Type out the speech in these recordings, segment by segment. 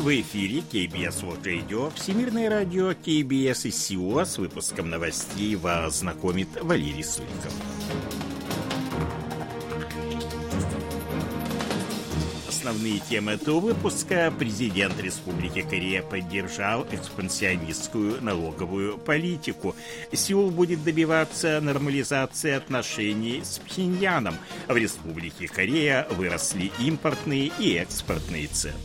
В эфире KBS World Radio, Всемирное радио KBS из Сеула. С выпуском новостей вас знакомит Валерий Суриков. Основные темы этого выпуска. Президент Республики Корея поддержал экспансионистскую налоговую политику. Сеул будет добиваться нормализации отношений с Пхеньяном. В Республике Корея выросли импортные и экспортные цены.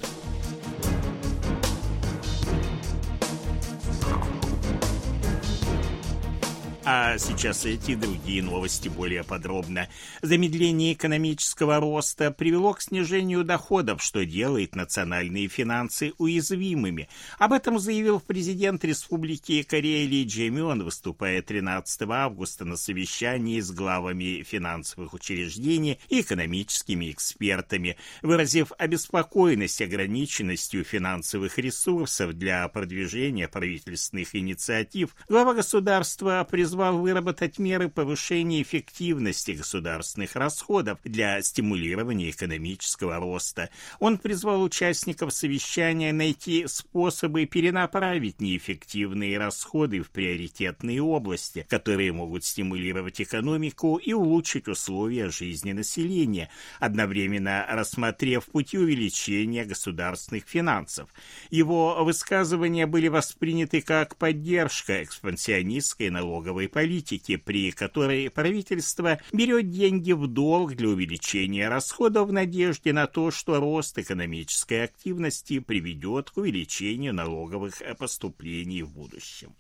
А сейчас эти и другие новости более подробно. Замедление экономического роста привело к снижению доходов, что делает национальные финансы уязвимыми. Об этом заявил президент Республики Корея Ли Чжэ-мён, выступая 13 августа на совещании с главами финансовых учреждений и экономическими экспертами, выразив обеспокоенность ограниченностью финансовых ресурсов для продвижения правительственных инициатив. Глава государства призвал выработать меры повышения эффективности государственных расходов для стимулирования экономического роста. Он призвал участников совещания найти способы перенаправить неэффективные расходы в приоритетные области, которые могут стимулировать экономику и улучшить условия жизни населения, одновременно рассмотрев пути увеличения государственных финансов. Его высказывания были восприняты как поддержка экспансионистской налоговой политики, при которой правительство берет деньги в долг для увеличения расходов в надежде на то, что рост экономической активности приведет к увеличению налоговых поступлений в будущем.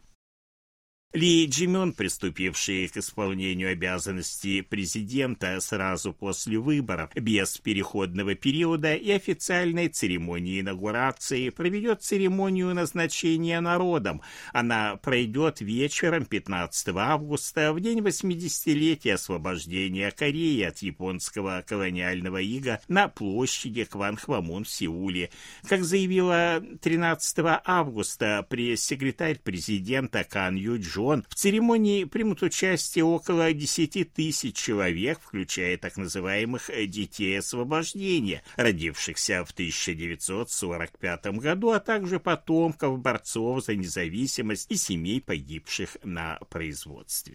Ли Чжэ-мён, приступивший к исполнению обязанностей президента сразу после выборов, без переходного периода и официальной церемонии инаугурации, проведет церемонию назначения народом. Она пройдет вечером 15 августа, в день 80-летия освобождения Кореи от японского колониального ига, на площади Кванхвамон в Сеуле. Как заявила 13 августа пресс-секретарь президента Кан Ю-джон, в церемонии примут участие около 10 тысяч человек, включая так называемых «детей освобождения», родившихся в 1945 году, а также потомков борцов за независимость и семей погибших на производстве.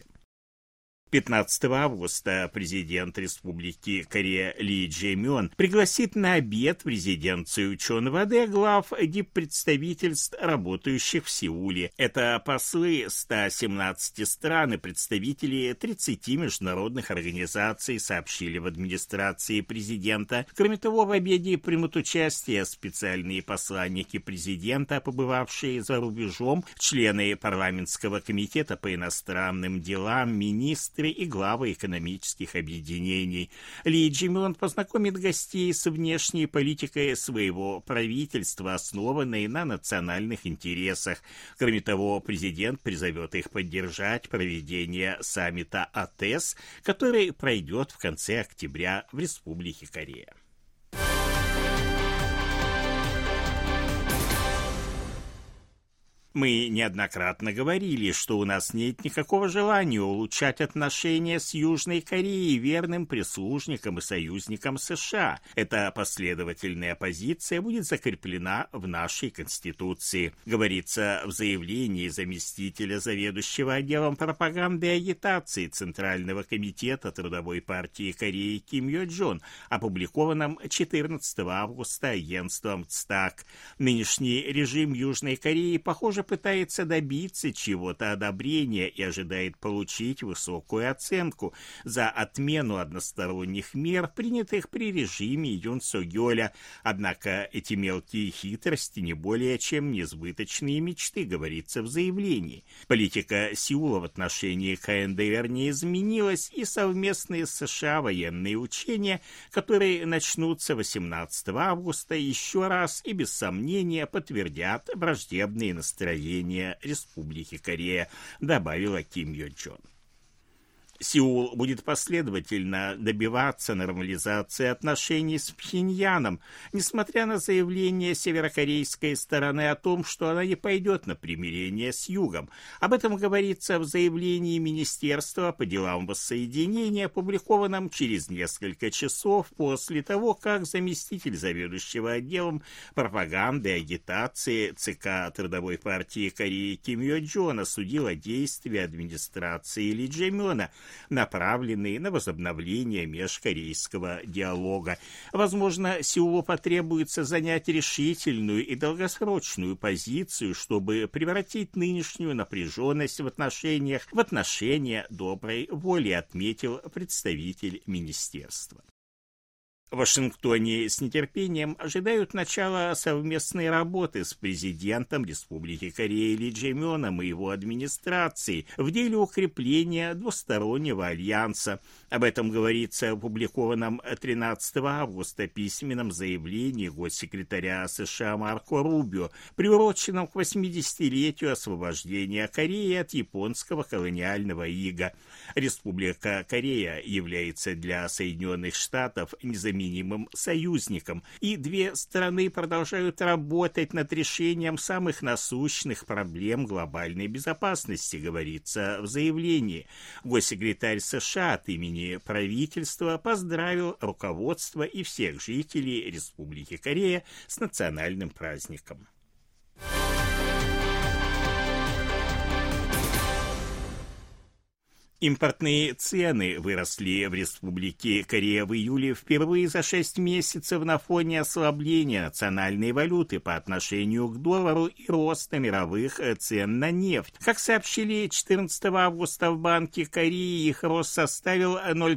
15 августа президент Республики Корея Ли Чжэ-мён пригласит на обед в резиденцию ученого глав диппредставительств, работающих в Сеуле. Это послы 117 стран и представители 30 международных организаций, сообщили в администрации президента. Кроме того, в обеде примут участие специальные посланники президента, побывавшие за рубежом, члены парламентского комитета по иностранным делам, министры и главы экономических объединений. Ли Чжэ-мён познакомит гостей с внешней политикой своего правительства, основанной на национальных интересах. Кроме того, президент призовет их поддержать проведение саммита АТЭС, который пройдет в конце октября в Республике Корея. Мы неоднократно говорили, что у нас нет никакого желания улучшать отношения с Южной Кореей, верным прислужником и союзником США. Эта последовательная позиция будет закреплена в нашей Конституции, говорится в заявлении заместителя заведующего отделом пропаганды и агитации Центрального комитета Трудовой партии Кореи Ким Йо-джон, опубликованном 14 августа агентством ЦТАК. Нынешний режим Южной Кореи, похоже, пытается добиться чего-то одобрения и ожидает получить высокую оценку за отмену односторонних мер, принятых при режиме Юн Сок-гёля. Однако эти мелкие хитрости не более чем несбыточные мечты, говорится в заявлении. Политика Сеула в отношении КНДР не изменилась, и совместные с США военные учения, которые начнутся 18 августа, еще раз и без сомнения подтвердят враждебные настроения Республики Корея, добавила Ким Йо-джон. Сеул будет последовательно добиваться нормализации отношений с Пхеньяном, несмотря на заявление северокорейской стороны о том, что она не пойдет на примирение с Югом. Об этом говорится в заявлении Министерства по делам воссоединения, опубликованном через несколько часов после того, как заместитель заведующего отделом пропаганды и агитации ЦК Трудовой партии Кореи Ким Йо Джон осудил действия администрации Ли Джэ-мёна, направленные на возобновление межкорейского диалога. Возможно, Сеулу потребуется занять решительную и долгосрочную позицию, чтобы превратить нынешнюю напряженность в отношения доброй воли, отметил представитель министерства. В Вашингтоне с нетерпением ожидают начала совместной работы с президентом Республики Корея Ли Джэ-мёном и его администрацией в деле укрепления двустороннего альянса. Об этом говорится в опубликованном 13 августа письменном заявлении госсекретаря США Марко Рубио, приуроченном к 80-летию освобождения Кореи от японского колониального ига. Республика Корея является для Соединенных Штатов незаменимым союзником, и две страны продолжают работать над решением самых насущных проблем глобальной безопасности, говорится в заявлении. Госсекретарь США от имени правительства поздравил руководство и всех жителей Республики Корея с национальным праздником. Импортные цены выросли в Республике Корея в июле впервые за 6 месяцев на фоне ослабления национальной валюты по отношению к доллару и роста мировых цен на нефть. Как сообщили 14 августа в Банке Кореи, их рост составил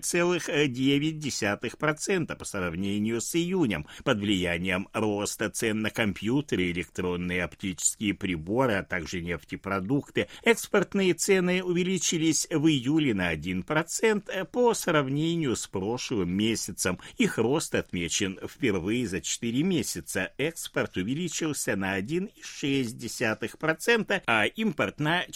0,9% по сравнению с июнем. Под влиянием роста цен на компьютеры, электронные оптические приборы, а также нефтепродукты, экспортные цены увеличились в июле на 1% по сравнению с прошлым месяцем. Их рост отмечен впервые за 4 месяца. Экспорт увеличился на 1,6%, а импорт на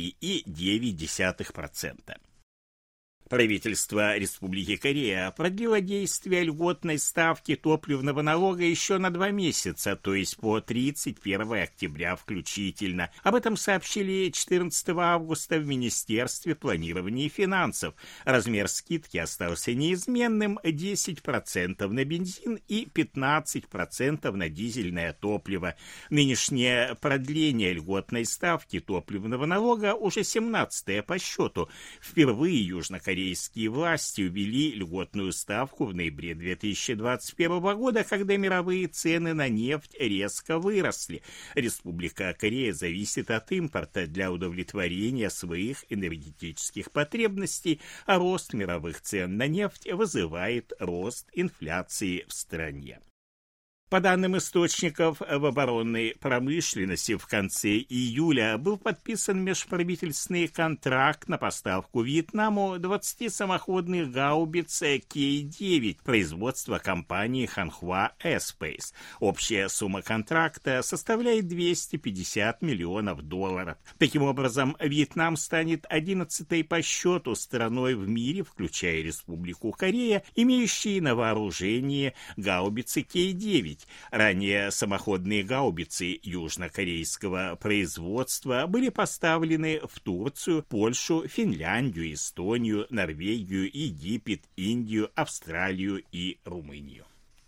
4,9%. Правительство Республики Корея продлило действие льготной ставки топливного налога еще на 2 месяца, то есть по 31 октября включительно. Об этом сообщили 14 августа в Министерстве планирования и финансов. Размер скидки остался неизменным – 10% на бензин и 15% на дизельное топливо. Нынешнее продление льготной ставки топливного налога уже 17-е по счету. Впервые южнокорейские власти ввели льготную ставку в ноябре 2021 года, когда мировые цены на нефть резко выросли. Республика Корея зависит от импорта для удовлетворения своих энергетических потребностей, а рост мировых цен на нефть вызывает рост инфляции в стране. По данным источников в оборонной промышленности, в конце июля был подписан межправительственный контракт на поставку Вьетнаму 20 самоходных гаубиц К-9 производства компании Hanwha Aerospace. Общая сумма контракта составляет $250 миллионов. Таким образом, Вьетнам станет 11-й по счету страной в мире, включая Республику Корея, имеющей на вооружении гаубицы К-9. Ранее самоходные гаубицы южнокорейского производства были поставлены в Турцию, Польшу, Финляндию, Эстонию, Норвегию, Египет, Индию, Австралию и Румынию.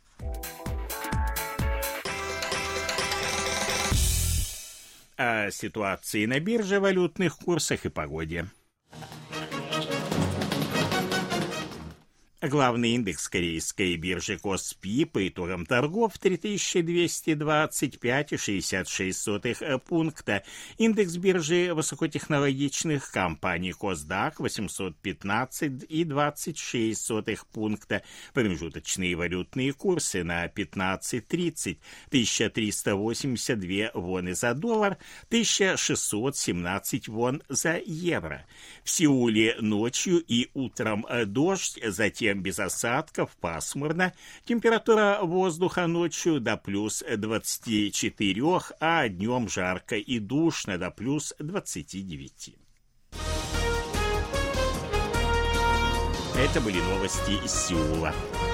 О ситуации на бирже, валютных курсах и погоде. Главный индекс корейской биржи Коспи по итогам торгов 3225,66 пункта. Индекс биржи высокотехнологичных компаний Косдак 815,26 пункта. Промежуточные валютные курсы на 15.30: 1382 воны за доллар, 1617 вон за евро. В Сеуле ночью и утром дождь, затем без осадков, пасмурно. Температура воздуха ночью до плюс 24, а днем жарко и душно до плюс 29. Это были новости из Сеула.